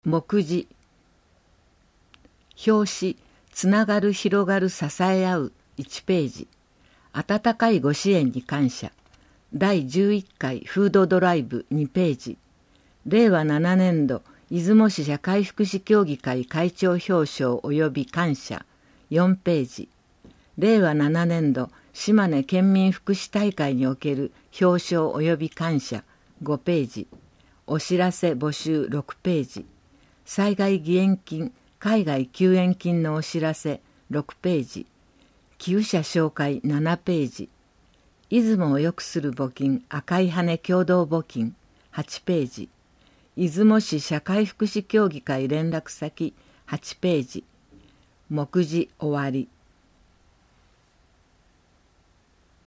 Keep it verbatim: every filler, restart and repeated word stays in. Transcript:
目次。表紙、つながる広がる支え合ういちページ。温かいご支援に感謝。だいじゅういっかいフードドライブにページ。れいわななねんど出雲市社会福祉協議会会長表彰及び感謝よんページ。れいわななねんど島根県民福祉大会における表彰及び感謝ごページ。お知らせ募集ろくページ。災害義援金、海外救援金のお知らせろくページ。寄付者紹介ななページ。出雲を良くする募金赤い羽共同募金はちページ。出雲市社会福祉協議会連絡先はちページ。目次終わり。